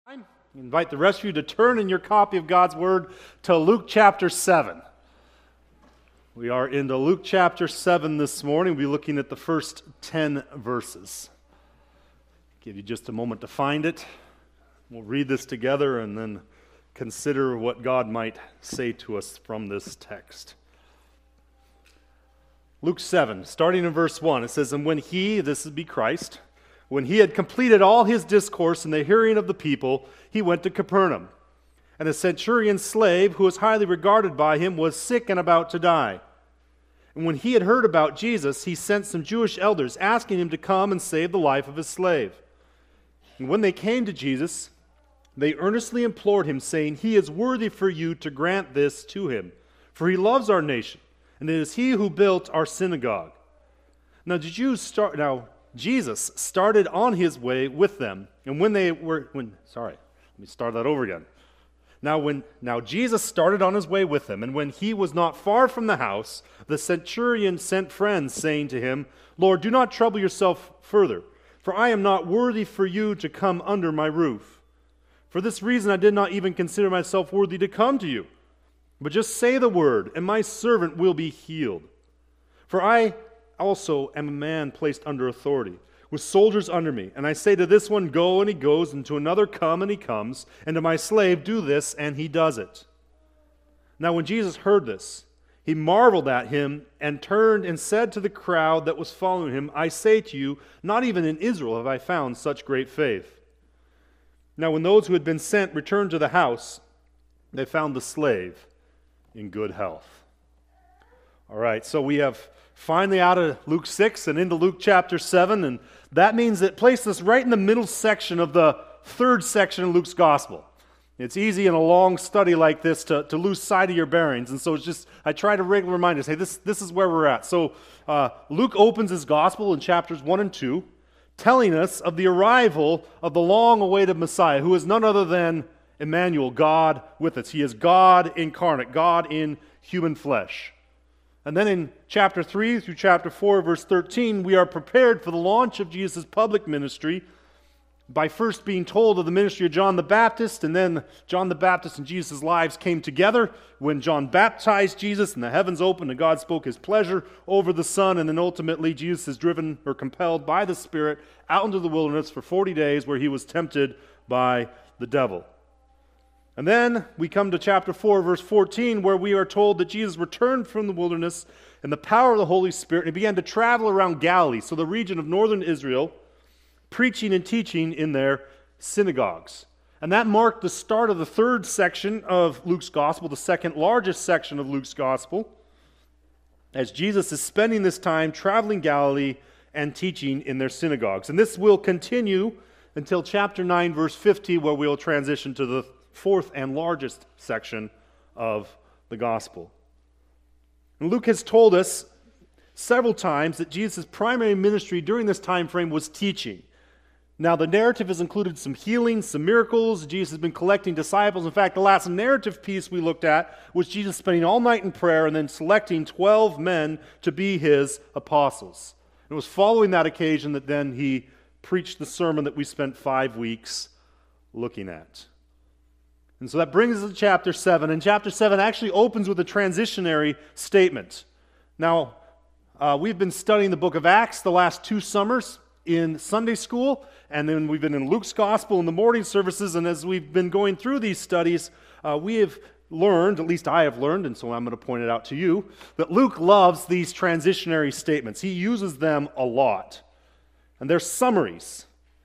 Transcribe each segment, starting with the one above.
I invite the rest of you to turn in your copy of God's Word to Luke chapter 7. We are into Luke chapter 7 this morning. We'll be looking at the first 10 verses. Give you just a moment to find it. We'll read this together and then consider what God might say to us from this text. Luke 7, starting in verse 1, it says, "And when he," this would be Christ, "when he had completed all his discourse in the hearing of the people, he went to Capernaum. And a centurion's slave, who was highly regarded by him, was sick and about to die. And when he had heard about Jesus, he sent some Jewish elders, asking him to come and save the life of his slave. And when they came to Jesus, they earnestly implored him, saying, 'He is worthy for you to grant this to him, for he loves our nation, and it is he who built our synagogue.' Now Jesus started on his way with them, and Now Jesus started on his way with them, and when he was not far from the house, the centurion sent friends, saying to him, 'Lord, do not trouble yourself further, for I am not worthy for you to come under my roof. For this reason I did not even consider myself worthy to come to you. But just say the word, and my servant will be healed. For I also am a man placed under authority, with soldiers under me. And I say to this one, go, and he goes, and to another, come, and he comes, and to my slave, do this, and he does it.' Now when Jesus heard this, he marveled at him, and turned and said to the crowd that was following him, 'I say to you, not even in Israel have I found such great faith.' Now when those who had been sent returned to the house, they found the slave in good health." All right, so we have finally out of Luke 6 and into Luke chapter 7, and that means it places us right in the middle section of the third section of Luke's gospel. It's easy in a long study like this to lose sight of your bearings, and so it's just, I try to regularly remind us, hey, this is where we're at. So Luke opens his gospel in chapters 1 and 2, telling us of the arrival of the long-awaited Messiah, who is none other than Emmanuel, God with us. He is God incarnate, God in human flesh. And then in chapter 3 through chapter 4, verse 13, we are prepared for the launch of Jesus' public ministry by first being told of the ministry of John the Baptist, and then John the Baptist and Jesus' lives came together when John baptized Jesus and the heavens opened and God spoke his pleasure over the Son, and then ultimately Jesus is driven or compelled by the Spirit out into the wilderness for 40 days where he was tempted by the devil. And then we come to chapter 4, verse 14, where we are told that Jesus returned from the wilderness in the power of the Holy Spirit, and he began to travel around Galilee, so the region of northern Israel, preaching and teaching in their synagogues. And that marked the start of the third section of Luke's gospel, the second largest section of Luke's gospel, as Jesus is spending this time traveling Galilee and teaching in their synagogues. And this will continue until chapter 9, verse 50, where we will transition to the fourth and largest section of the gospel. And Luke has told us several times that Jesus' primary ministry during this time frame was teaching. Now the narrative has included some healings, some miracles. Jesus has been collecting disciples. In fact, the last narrative piece we looked at was Jesus spending all night in prayer and then selecting 12 men to be his apostles. It was following that occasion that then he preached the sermon that we spent 5 weeks looking at. And so that brings us to chapter 7, and chapter 7 actually opens with a transitionary statement. Now, we've been studying the book of Acts the last 2 summers in Sunday school, and then we've been in Luke's gospel in the morning services, and as we've been going through these studies, we have learned, at least I have learned, and so I'm going to point it out to you, that Luke loves these transitionary statements. He uses them a lot, and they're summaries.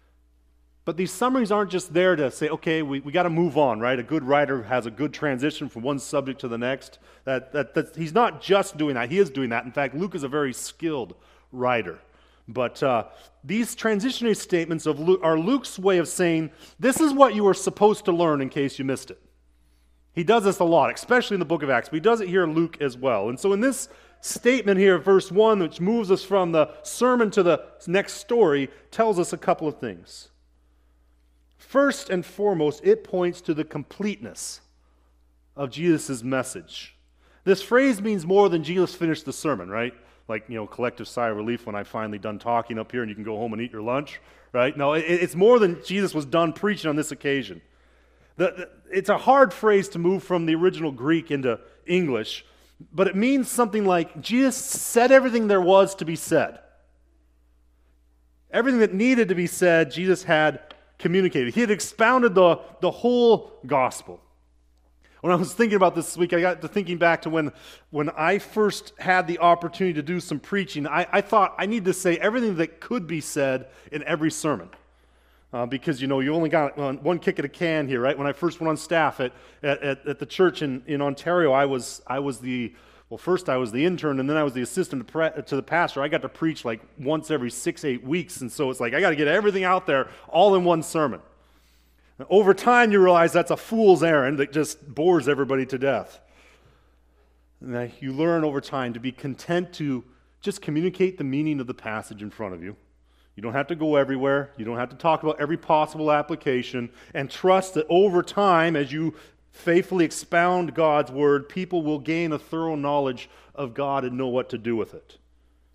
But these summaries aren't just there to say, okay, we got to move on, right? A good writer has a good transition from one subject to the next. He's not just doing that. He is doing that. In fact, Luke is a very skilled writer. But these transitionary statements of Luke are Luke's way of saying, this is what you were supposed to learn in case you missed it. He does this a lot, especially in the book of Acts, but he does it here in Luke as well. And so in this statement here, verse 1, which moves us from the sermon to the next story, tells us a couple of things. First and foremost, it points to the completeness of Jesus' message. This phrase means more than Jesus finished the sermon, right? Like, collective sigh of relief when I'm finally done talking up here and you can go home and eat your lunch, right? No, it's more than Jesus was done preaching on this occasion. It's a hard phrase to move from the original Greek into English, but it means something like Jesus said everything there was to be said. Everything that needed to be said, Jesus had communicated. He had expounded the whole gospel. When I was thinking about this week, I got to thinking back to when I first had the opportunity to do some preaching. I thought I need to say everything that could be said in every sermon. Because, you only got one kick at a can here, right? When I first went on staff at the church in Ontario, first I was the intern, and then I was the assistant to the pastor. I got to preach like once every 6-8 weeks, and so it's like I got to get everything out there all in one sermon. Over time, you realize that's a fool's errand that just bores everybody to death. And you learn over time to be content to just communicate the meaning of the passage in front of you. You don't have to go everywhere. You don't have to talk about every possible application. And trust that over time, as you faithfully expound God's word, people will gain a thorough knowledge of God and know what to do with it.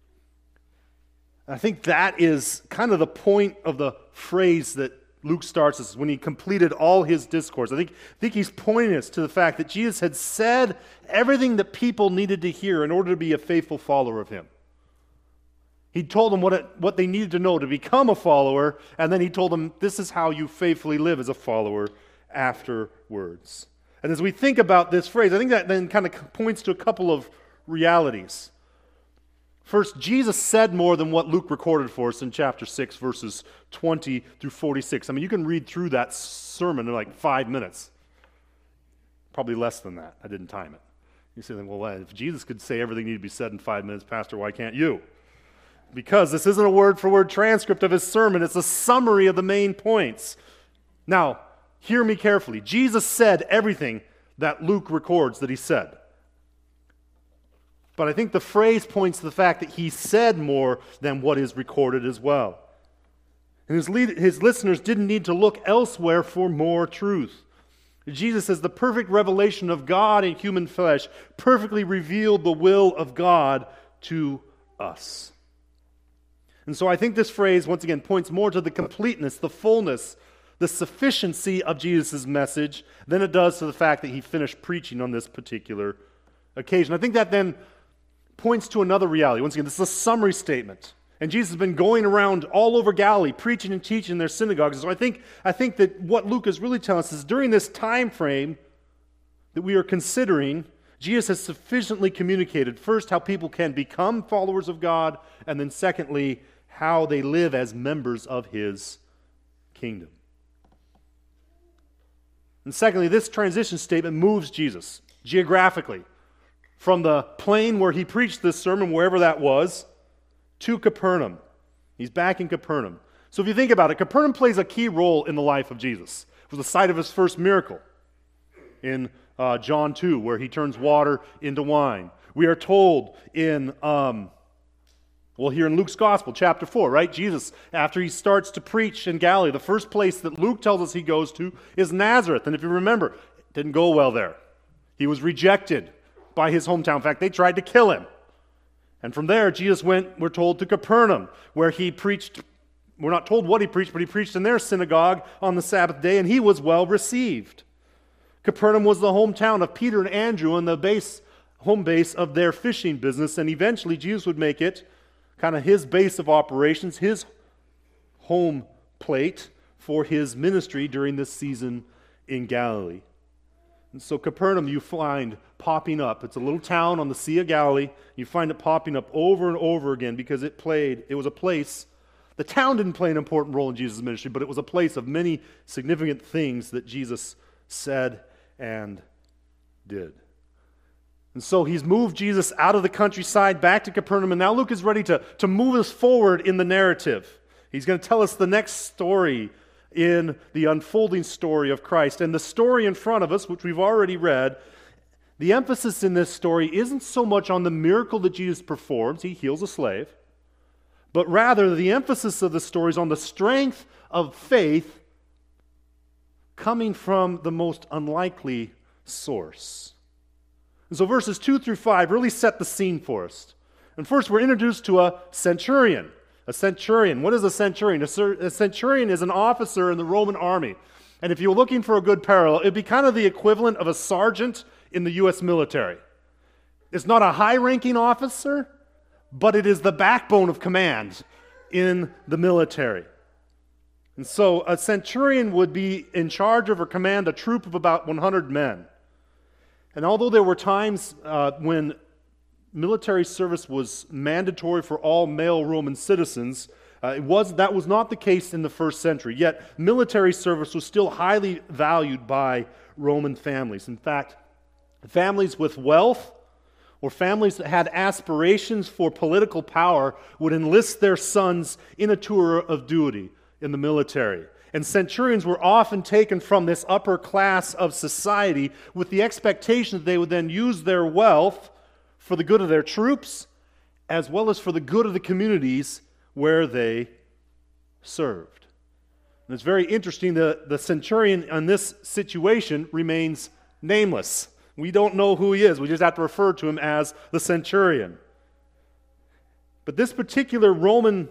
I think that is kind of the point of the phrase that Luke starts us when he completed all his discourse. I think he's pointing us to the fact that Jesus had said everything that people needed to hear in order to be a faithful follower of him. He told them what they needed to know to become a follower, and then he told them this is how you faithfully live as a follower afterwards. And as we think about this phrase, I think that then kind of points to a couple of realities. First, Jesus said more than what Luke recorded for us in chapter 6, verses 20 through 46. I mean, you can read through that sermon in like 5 minutes. Probably less than that. I didn't time it. You say, well, if Jesus could say everything needed to be said in 5 minutes, Pastor, why can't you? Because this isn't a word-for-word transcript of his sermon. It's a summary of the main points. Now, hear me carefully. Jesus said everything that Luke records that he said. But I think the phrase points to the fact that he said more than what is recorded as well. And his listeners didn't need to look elsewhere for more truth. Jesus, as the perfect revelation of God in human flesh, perfectly revealed the will of God to us. And so I think this phrase, once again, points more to the completeness, the fullness, the sufficiency of Jesus' message than it does to the fact that he finished preaching on this particular occasion. I think that then points to another reality. Once again, this is a summary statement. And Jesus has been going around all over Galilee, preaching and teaching in their synagogues. And so I think that what Luke is really telling us is during this time frame that we are considering, Jesus has sufficiently communicated, first, how people can become followers of God, and then secondly, how they live as members of his kingdom. And secondly, this transition statement moves Jesus geographically from the plain where he preached this sermon, wherever that was, to Capernaum. He's back in Capernaum. So if you think about it, Capernaum plays a key role in the life of Jesus. It was the site of his first miracle in John 2, where he turns water into wine. We are told in here in Luke's Gospel, chapter 4, right? Jesus, after he starts to preach in Galilee, the first place that Luke tells us he goes to is Nazareth. And if you remember, it didn't go well there. He was rejected by his hometown. In fact, they tried to kill him. And from there, Jesus went, we're told, to Capernaum, where he preached. We're not told what he preached, but he preached in their synagogue on the Sabbath day, and he was well received. Capernaum was the hometown of Peter and Andrew and the home base of their fishing business, and eventually Jesus would make it kind of his base of operations, his home plate for his ministry during this season in Galilee. And so Capernaum you find popping up. It's a little town on the Sea of Galilee. You find it popping up over and over again because it was a place. The town didn't play an important role in Jesus' ministry, but it was a place of many significant things that Jesus said and did. And so he's moved Jesus out of the countryside back to Capernaum, and now Luke is ready to move us forward in the narrative. He's going to tell us the next story in the unfolding story of Christ. And the story in front of us, which we've already read, the emphasis in this story isn't so much on the miracle that Jesus performs, he heals a slave, but rather the emphasis of the story is on the strength of faith coming from the most unlikely source. And so verses 2 through 5 really set the scene for us. And first we're introduced to a centurion, A centurion. What is a centurion? A centurion is an officer in the Roman army. And if you're looking for a good parallel, it'd be kind of the equivalent of a sergeant in the U.S. military. It's not a high-ranking officer, but it is the backbone of command in the military. And so a centurion would be in charge of or command a troop of about 100 men. And although there were times when military service was mandatory for all male Roman citizens, that was not the case in the first century. Yet military service was still highly valued by Roman families. In fact, families with wealth or families that had aspirations for political power would enlist their sons in a tour of duty in the military. And centurions were often taken from this upper class of society with the expectation that they would then use their wealth for the good of their troops, as well as for the good of the communities where they served. And it's very interesting that the centurion in this situation remains nameless. We don't know who he is. We just have to refer to him as the centurion. But this particular Roman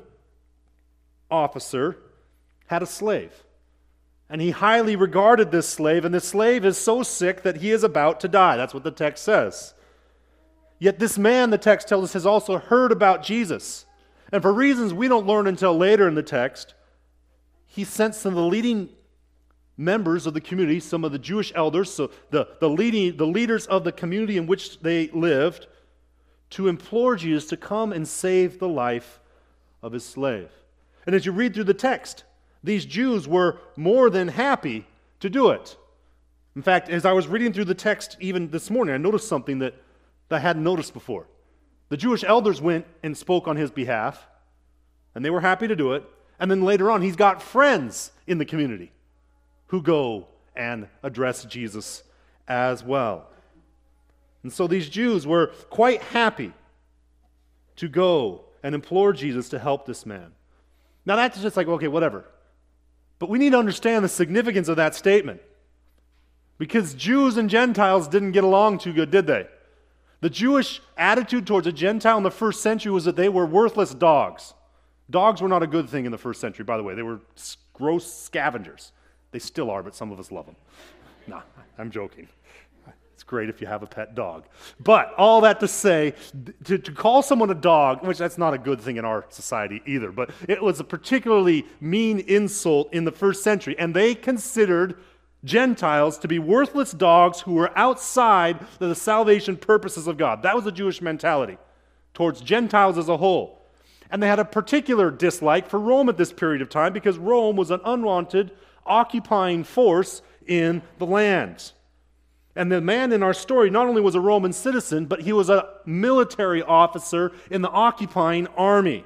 officer had a slave. And he highly regarded this slave, and this slave is so sick that he is about to die. That's what the text says. Yet this man, the text tells us, has also heard about Jesus. And for reasons we don't learn until later in the text, he sent some of the leading members of the community, some of the Jewish elders, so the leaders of the community in which they lived, to implore Jesus to come and save the life of his slave. And as you read through the text, these Jews were more than happy to do it. In fact, as I was reading through the text even this morning, I noticed something that I hadn't noticed before. The Jewish elders went and spoke on his behalf, and they were happy to do it. And then later on, he's got friends in the community who go and address Jesus as well. And so these Jews were quite happy to go and implore Jesus to help this man. Now that's just like, okay, whatever. But we need to understand the significance of that statement. Because Jews and Gentiles didn't get along too good, did they? The Jewish attitude towards a Gentile in the first century was that they were worthless dogs. Dogs were not a good thing in the first century, by the way. They were gross scavengers. They still are, but some of us love them. No, I'm joking. It's great if you have a pet dog. But all that to say, to call someone a dog, which that's not a good thing in our society either, but it was a particularly mean insult in the first century. And they considered Gentiles to be worthless dogs who were outside the salvation purposes of God. That was the Jewish mentality towards Gentiles as a whole. And they had a particular dislike for Rome at this period of time because Rome was an unwanted, occupying force in the land. And the man in our story not only was a Roman citizen, but he was a military officer in the occupying army.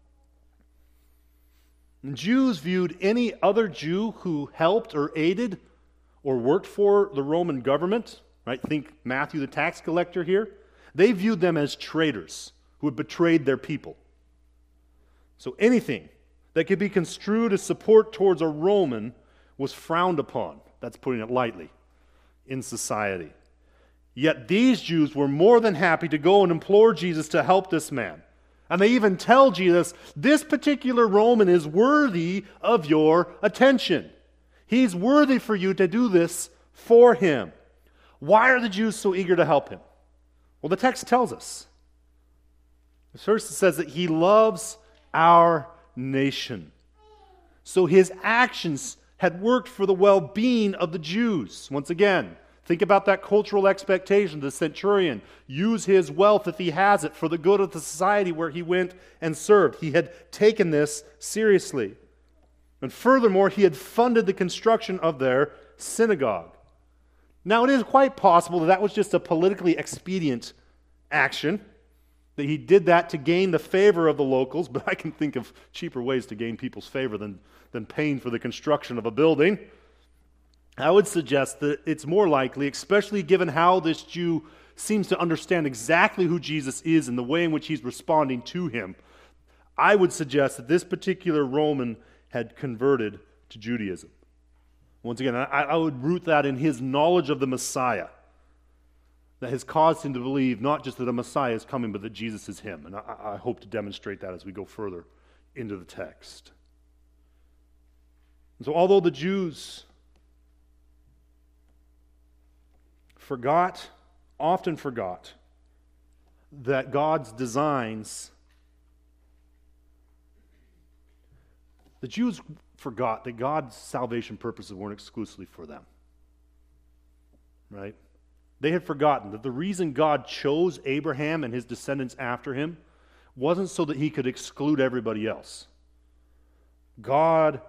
And Jews viewed any other Jew who helped or aided or worked for the Roman government, right? Think Matthew the tax collector here. They viewed them as traitors who had betrayed their people. So anything that could be construed as support towards a Roman was frowned upon. That's putting it lightly. In society. Yet these Jews were more than happy to go and implore Jesus to help this man. And they even tell Jesus, this particular Roman is worthy of your attention. He's worthy for you to do this for him. Why are the Jews so eager to help him? Well, the text tells us. First it says that he loves our nation. So his actions had worked for the well-being of the Jews. Once again, think about that cultural expectation. The centurion use his wealth, if he has it, for the good of the society where he went and served. He had taken this seriously. And furthermore, he had funded the construction of their synagogue. Now, it is quite possible that that was just a politically expedient action, that he did that to gain the favor of the locals, but I can think of cheaper ways to gain people's favor than paying for the construction of a building. I would suggest that it's more likely, especially given how this Jew seems to understand exactly who Jesus is and the way in which he's responding to him, I would suggest that this particular Roman had converted to Judaism. Once again, I would root that in his knowledge of the Messiah that has caused him to believe not just that the Messiah is coming, but that Jesus is him. And I hope to demonstrate that as we go further into the text. And so although the Jews often forgot that God's designs, the Jews forgot that God's salvation purposes weren't exclusively for them. Right? They had forgotten that the reason God chose Abraham and his descendants after him wasn't so that he could exclude everybody else. God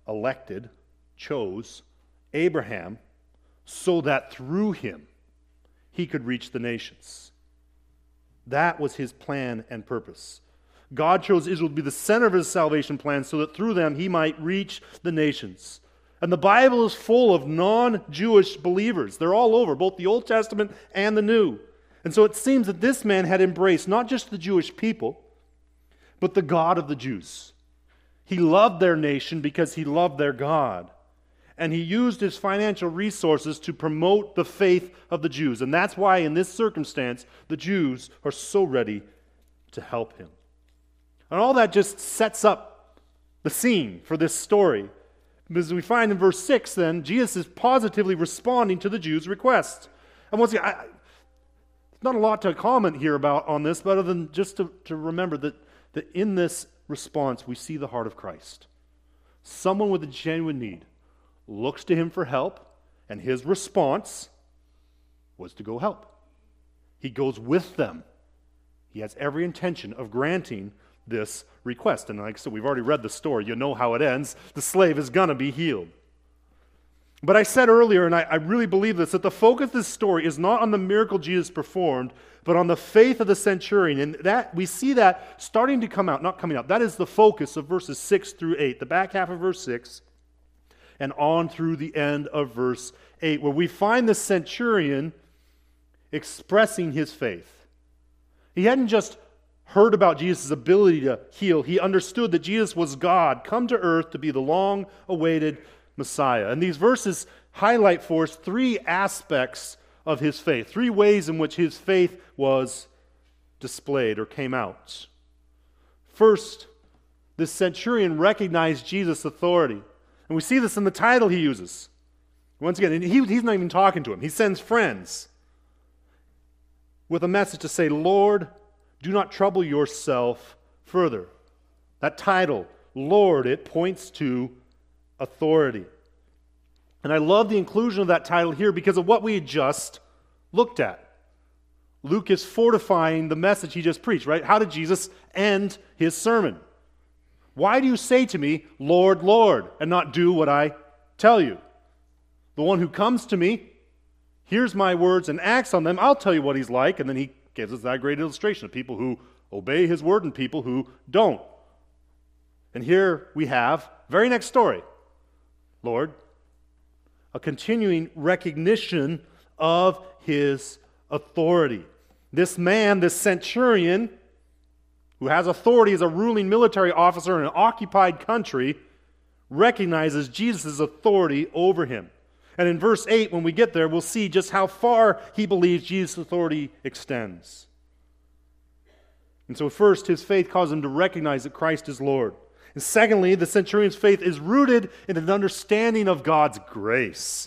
chose Abraham so that through him he could reach the nations. That was his plan and purpose. God chose Israel to be the center of his salvation plan so that through them he might reach the nations. And the Bible is full of non-Jewish believers. They're all over, both the Old Testament and the New. And so it seems that this man had embraced not just the Jewish people, but the God of the Jews. He loved their nation because he loved their God. And he used his financial resources to promote the faith of the Jews. And that's why in this circumstance, the Jews are so ready to help him. And all that just sets up the scene for this story. Because we find in verse 6 then, Jesus is positively responding to the Jews' request. And once again, not a lot to comment here about on this, but other than just to remember that in this response we see the heart of Christ. Someone with a genuine need looks to him for help, and his response was to go help. He goes with them. He has every intention of granting this request. And like I said, we've already read the story. You know how it ends. The slave is going to be healed. But I said earlier, and I really believe this, that the focus of this story is not on the miracle Jesus performed, but on the faith of the centurion. And that we see that starting to come out, not coming out. That is the focus of verses 6 through 8, the back half of verse 6, and on through the end of verse 8, where we find the centurion expressing his faith. He hadn't just heard about Jesus' ability to heal. He understood that Jesus was God, come to earth to be the long-awaited Messiah. And these verses highlight for us three aspects of his faith, three ways in which his faith was displayed or came out. First, this centurion recognized Jesus' authority. And we see this in the title he uses. Once again, he's not even talking to him. He sends friends with a message to say, Lord, do not trouble yourself further. That title, Lord, it points to authority. And I love the inclusion of that title here because of what we had just looked at. Luke is fortifying the message he just preached, right? How did Jesus end his sermon? Why do you say to me, Lord, Lord, and not do what I tell you? The one who comes to me, hears my words and acts on them, I'll tell you what he's like. And then he gives us that great illustration of people who obey his word and people who don't. And here we have, very next story, Lord, a continuing recognition of his authority. This man, this centurion, who has authority as a ruling military officer in an occupied country, recognizes Jesus' authority over him. And in verse 8, when we get there, we'll see just how far he believes Jesus' authority extends. And so first, his faith caused him to recognize that Christ is Lord. And secondly, the centurion's faith is rooted in an understanding of God's grace.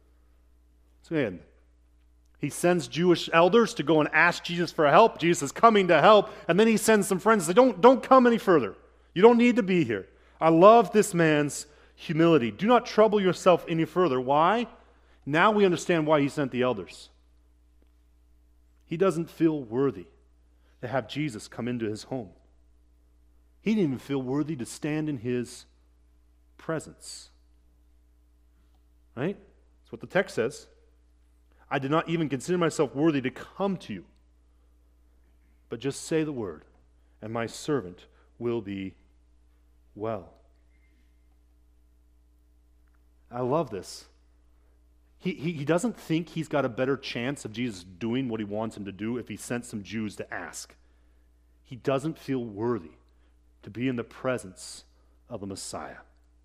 So again, he sends Jewish elders to go and ask Jesus for help. Jesus is coming to help. And then he sends some friends and says, don't come any further. You don't need to be here. I love this man's humility. Do not trouble yourself any further. Why? Now we understand why he sent the elders. He doesn't feel worthy to have Jesus come into his home. He didn't even feel worthy to stand in his presence. Right? That's what the text says. I did not even consider myself worthy to come to you. But just say the word, and my servant will be well. I love this. He doesn't think he's got a better chance of Jesus doing what he wants him to do if he sent some Jews to ask. He doesn't feel worthy to be in the presence of the Messiah.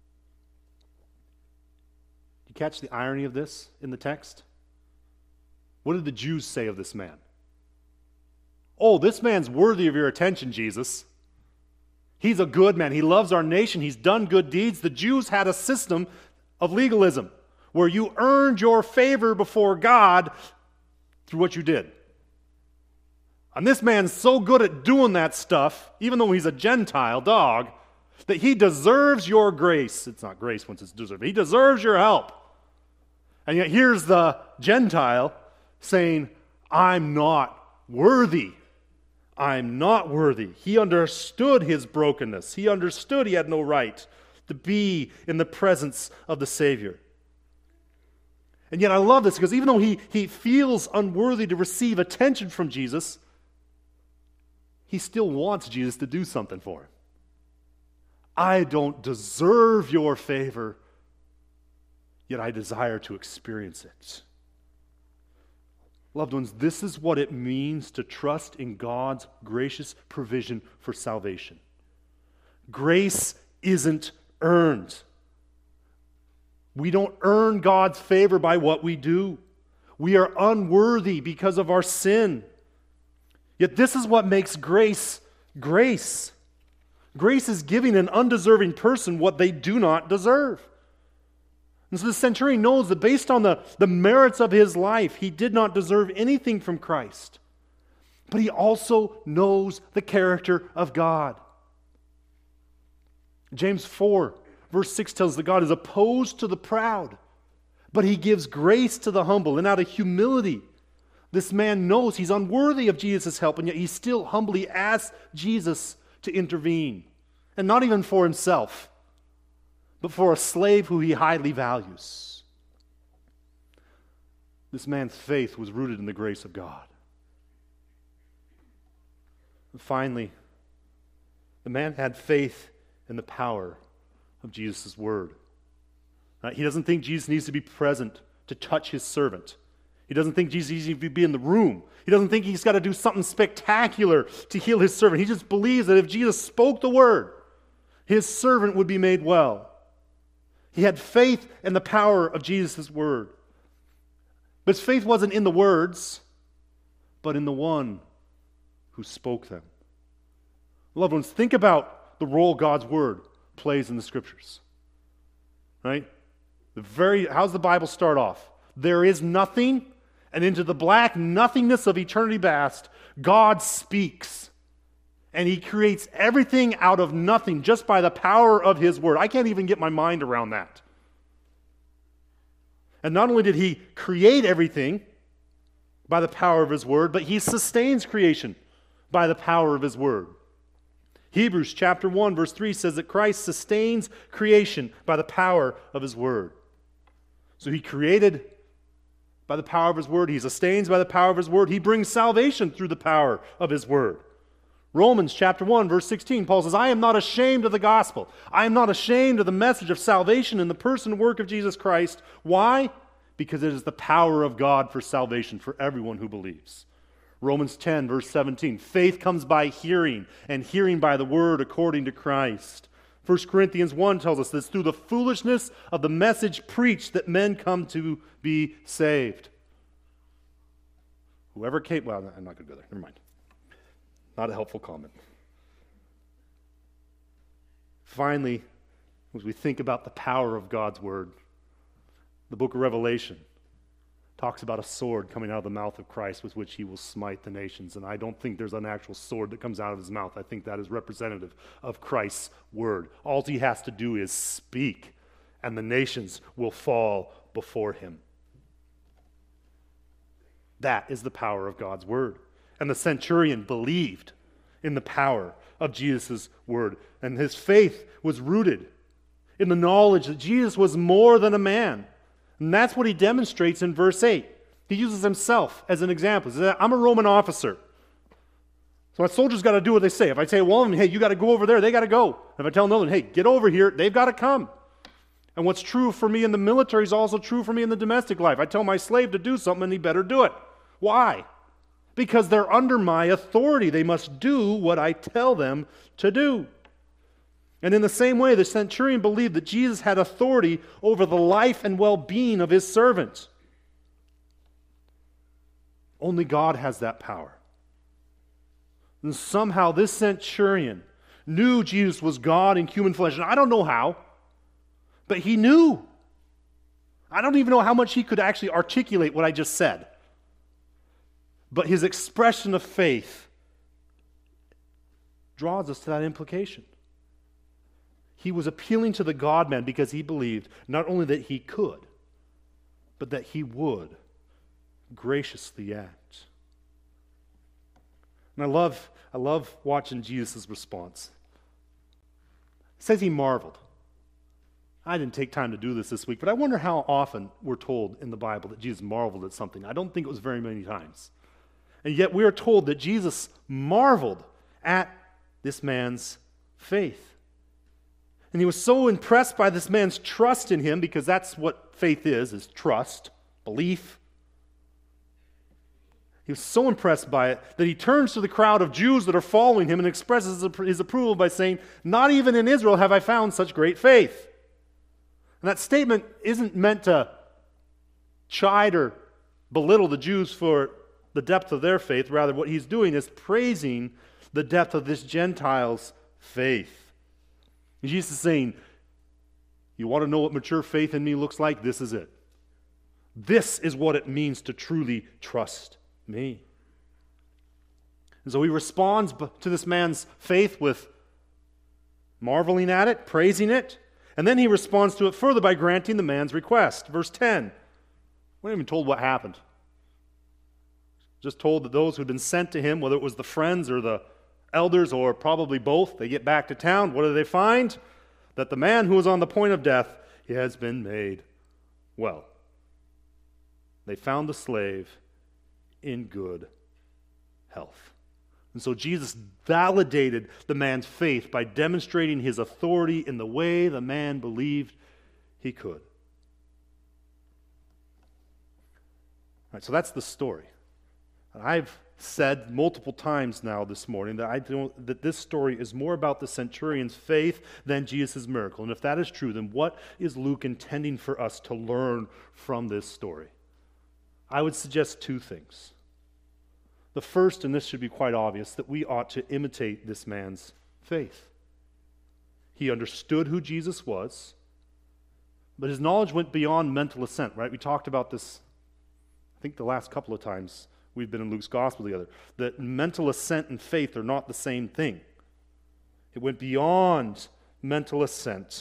You catch the irony of this in the text? What did the Jews say of this man? Oh, this man's worthy of your attention, Jesus. He's a good man. He loves our nation. He's done good deeds. The Jews had a system of legalism where you earned your favor before God through what you did. And this man's so good at doing that stuff, even though he's a Gentile dog, that he deserves your grace. It's not grace once it's deserved. He deserves your help. And yet here's the Gentile saying, I'm not worthy. I'm not worthy. He understood his brokenness. He understood he had no right to be in the presence of the Savior. And yet I love this because even though he feels unworthy to receive attention from Jesus, he still wants Jesus to do something for him. I don't deserve your favor, yet I desire to experience it. Loved ones, this is what it means to trust in God's gracious provision for salvation. Grace isn't earned. We don't earn God's favor by what we do. We are unworthy because of our sin. Yet this is what makes grace grace. Grace is giving an undeserving person what they do not deserve. And so the centurion knows that based on the merits of his life, he did not deserve anything from Christ. But he also knows the character of God. James 4, verse 6 tells us that God is opposed to the proud, but he gives grace to the humble. And out of humility, this man knows he's unworthy of Jesus' help, and yet he still humbly asks Jesus to intervene. And not even for himself, but for a slave who he highly values. This man's faith was rooted in the grace of God. And finally, the man had faith in the power of Jesus' word. He doesn't think Jesus needs to be present to touch his servant. He doesn't think Jesus needs to be in the room. He doesn't think he's got to do something spectacular to heal his servant. He just believes that if Jesus spoke the word, his servant would be made well. He had faith in the power of Jesus' word. But his faith wasn't in the words, but in the one who spoke them. Loved ones, think about the role God's word plays in the scriptures. Right? How's the Bible start off? There is nothing, and into the black nothingness of eternity past, God speaks. And he creates everything out of nothing just by the power of his word. I can't even get my mind around that. And not only did he create everything by the power of his word, but he sustains creation by the power of his word. Hebrews chapter 1 verse 3 says that Christ sustains creation by the power of his word. So he created by the power of his word. He sustains by the power of his word. He brings salvation through the power of his word. Romans chapter 1 verse 16, Paul says, I am not ashamed of the gospel. I am not ashamed of the message of salvation in the person and work of Jesus Christ. Why? Because it is the power of God for salvation for everyone who believes. Romans 10 verse 17, faith comes by hearing, and hearing by the word according to Christ. 1 Corinthians 1 tells us this, through the foolishness of the message preached that men come to be saved. Whoever came, well, I'm not going to go there, never mind. Not a helpful comment. Finally, as we think about the power of God's word, the book of Revelation talks about a sword coming out of the mouth of Christ with which he will smite the nations. And I don't think there's an actual sword that comes out of his mouth. I think that is representative of Christ's word. All he has to do is speak, and the nations will fall before him. That is the power of God's word. And the centurion believed in the power of Jesus' word. And his faith was rooted in the knowledge that Jesus was more than a man. And that's what he demonstrates in verse 8. He uses himself as an example. He says, I'm a Roman officer. So my soldiers got to do what they say. If I say, well, hey, you got to go over there, they got to go. If I tell another one, hey, get over here, they've got to come. And what's true for me in the military is also true for me in the domestic life. I tell my slave to do something, and he better do it. Why? Because they're under my authority. They must do what I tell them to do. And in the same way, the centurion believed that Jesus had authority over the life and well-being of his servant. Only God has that power. And somehow this centurion knew Jesus was God in human flesh. And I don't know how, but he knew. I don't even know how much he could actually articulate what I just said. But his expression of faith draws us to that implication. He was appealing to the God-man because he believed not only that he could, but that he would graciously act. And I love watching Jesus' response. It says he marveled. I didn't take time to do this week, but I wonder how often we're told in the Bible that Jesus marveled at something. I don't think it was very many times. And yet we are told that Jesus marveled at this man's faith. And he was so impressed by this man's trust in him, because that's what faith is trust, belief. He was so impressed by it that he turns to the crowd of Jews that are following him and expresses his approval by saying, "Not even in Israel have I found such great faith." And that statement isn't meant to chide or belittle the Jews for the depth of their faith. Rather, what he's doing is praising the depth of this Gentile's faith. And Jesus is saying, you want to know what mature faith in me looks like? This is it. This is what it means to truly trust me. And so he responds to this man's faith with marveling at it, praising it, and then he responds to it further by granting the man's request. Verse 10. We're not even told what happened. Just told that those who'd been sent to him, whether it was the friends or the elders or probably both, they get back to town. What do they find? That the man who was on the point of death, he has been made well. They found the slave in good health. And so Jesus validated the man's faith by demonstrating his authority in the way the man believed he could. All right, so that's the story. I've said multiple times now this morning that this story is more about the centurion's faith than Jesus' miracle. And if that is true, then what is Luke intending for us to learn from this story? I would suggest two things. The first, and this should be quite obvious, that we ought to imitate this man's faith. He understood who Jesus was, but his knowledge went beyond mental assent, right? We talked about this, I think, the last couple of times we've been in Luke's gospel together, that mental assent and faith are not the same thing. It went beyond mental assent.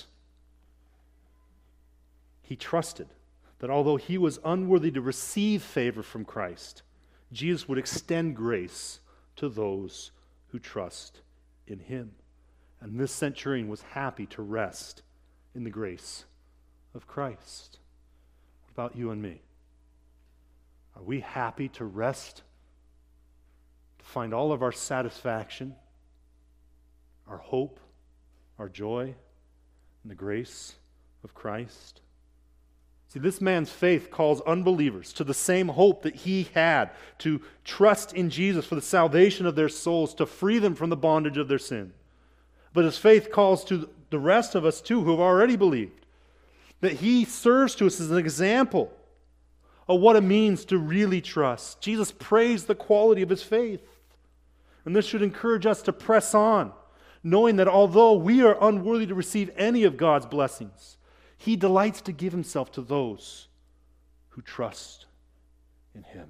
He trusted that although he was unworthy to receive favor from Christ, Jesus would extend grace to those who trust in him. And this centurion was happy to rest in the grace of Christ. What about you and me? Are we happy to rest, to find all of our satisfaction, our hope, our joy in the grace of Christ? See, this man's faith calls unbelievers to the same hope that he had, to trust in Jesus for the salvation of their souls, to free them from the bondage of their sin. But his faith calls to the rest of us too, who have already believed, that he serves to us as an example of what it means to really trust. Jesus praised the quality of his faith. And this should encourage us to press on, knowing that although we are unworthy to receive any of God's blessings, he delights to give himself to those who trust in him.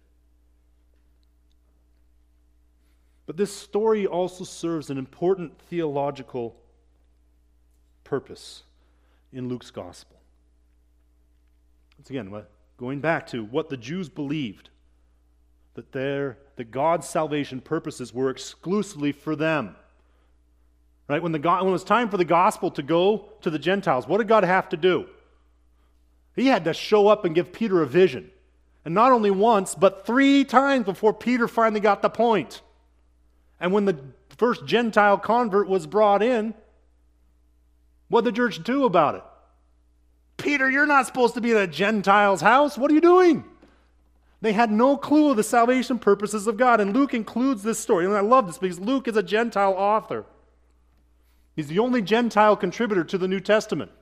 But this story also serves an important theological purpose in Luke's gospel. Once again, going back to what the Jews believed, that God's salvation purposes were exclusively for them. Right? When it was time for the gospel to go to the Gentiles, what did God have to do? He had to show up and give Peter a vision. And not only once, but 3 times before Peter finally got the point. And when the first Gentile convert was brought in, what did the church do about it? Peter, you're not supposed to be in a Gentile's house. What are you doing? They had no clue of the salvation purposes of God. And Luke includes this story. And I love this because Luke is a Gentile author. He's the only Gentile contributor to the New Testament.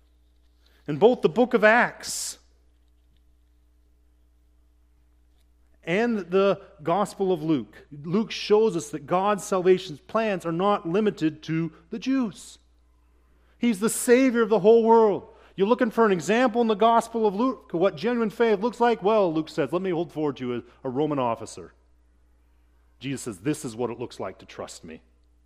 In both the book of Acts and the Gospel of Luke. Luke shows us that God's salvation plans are not limited to the Jews. He's the Savior of the whole world. You're looking for an example in the Gospel of Luke of what genuine faith looks like? Well, Luke says, let me hold forward to you a Roman officer. Jesus says, this is what it looks like to trust me.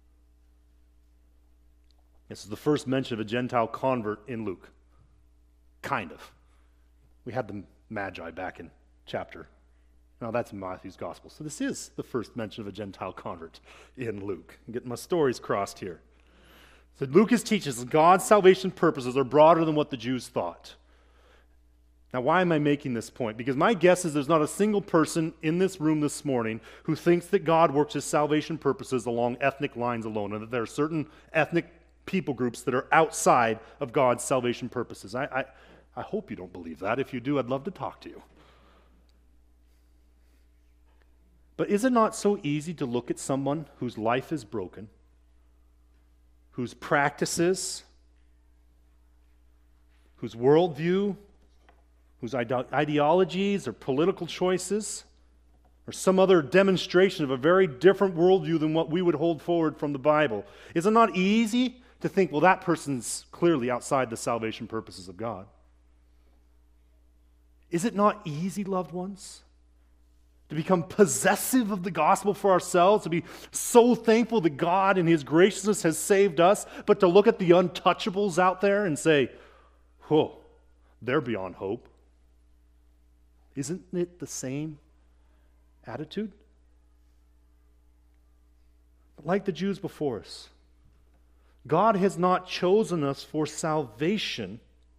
This is the first mention of a Gentile convert in Luke. Kind of. We had the Magi back in chapter. Now that's Matthew's gospel. So this is the first mention of a Gentile convert in Luke. I'm getting my stories crossed here. So Luke is teaching us God's salvation purposes are broader than what the Jews thought. Now why am I making this point? Because my guess is there's not a single person in this room this morning who thinks that God works his salvation purposes along ethnic lines alone, and that there are certain ethnic people groups that are outside of God's salvation purposes. I hope you don't believe that. If you do, I'd love to talk to you. But is it not so easy to look at someone whose life is broken, whose practices, whose worldview, whose ideologies or political choices, or some other demonstration of a very different worldview than what we would hold forward from the Bible? Is it not easy to think, well, that person's clearly outside the salvation purposes of God? Is it not easy, loved ones, to become possessive of the gospel for ourselves, to be so thankful that God in his graciousness has saved us, but to look at the untouchables out there and say, whoa, they're beyond hope? Isn't it the same attitude? But like the Jews before us, God has not chosen us for salvation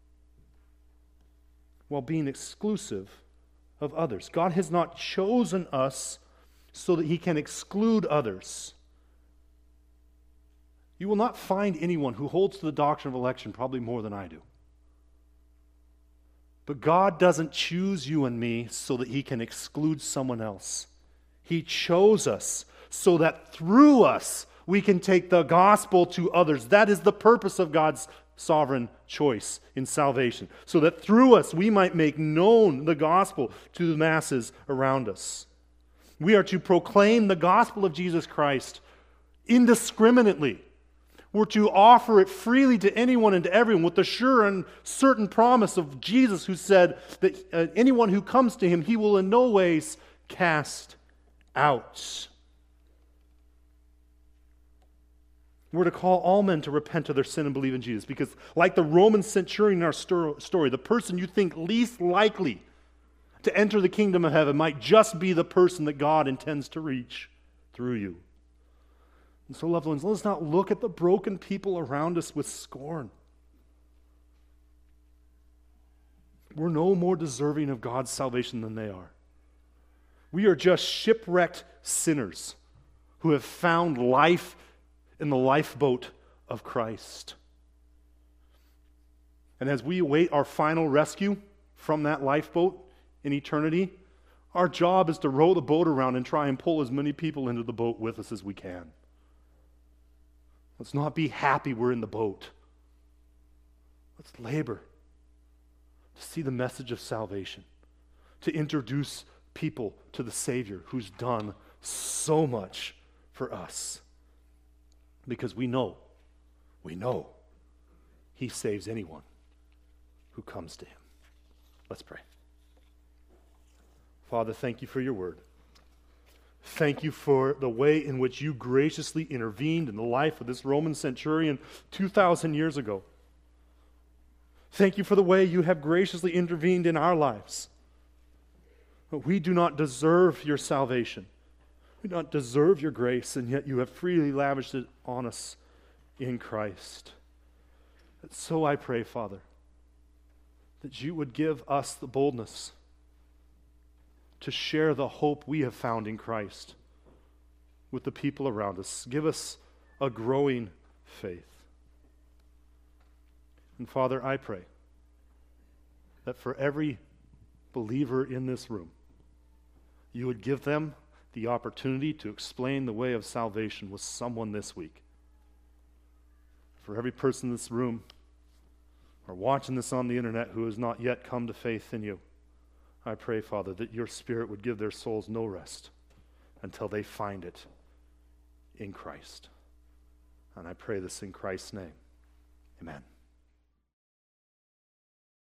while being exclusive of others. God has not chosen us so that he can exclude others. You will not find anyone who holds to the doctrine of election probably more than I do. But God doesn't choose you and me so that he can exclude someone else. He chose us so that through us we can take the gospel to others. That is the purpose of God's sovereign choice in salvation, so that through us we might make known the gospel to the masses around us. We are to proclaim the gospel of Jesus Christ indiscriminately. We're to offer it freely to anyone and to everyone with the sure and certain promise of Jesus, who said that anyone who comes to him, he will in no ways cast out. We're to call all men to repent of their sin and believe in Jesus, because like the Roman centurion in our story, the person you think least likely to enter the kingdom of heaven might just be the person that God intends to reach through you. And so, loved ones, let us not look at the broken people around us with scorn. We're no more deserving of God's salvation than they are. We are just shipwrecked sinners who have found life in the lifeboat of Christ. And as we await our final rescue from that lifeboat in eternity, our job is to row the boat around and try and pull as many people into the boat with us as we can. Let's not be happy we're in the boat. Let's labor to see the message of salvation, to introduce people to the Savior who's done so much for us. Because we know he saves anyone who comes to him. Let's pray. Father, thank you for your word. Thank you for the way in which you graciously intervened in the life of this Roman centurion 2,000 years ago. Thank you for the way you have graciously intervened in our lives. But we do not deserve your salvation. We do not deserve your grace, and yet you have freely lavished it on us in Christ. And so I pray, Father, that you would give us the boldness to share the hope we have found in Christ with the people around us. Give us a growing faith. And Father, I pray that for every believer in this room, you would give them the opportunity to explain the way of salvation with someone this week. For every person in this room or watching this on the internet who has not yet come to faith in you, I pray, Father, that your Spirit would give their souls no rest until they find it in Christ. And I pray this in Christ's name. Amen.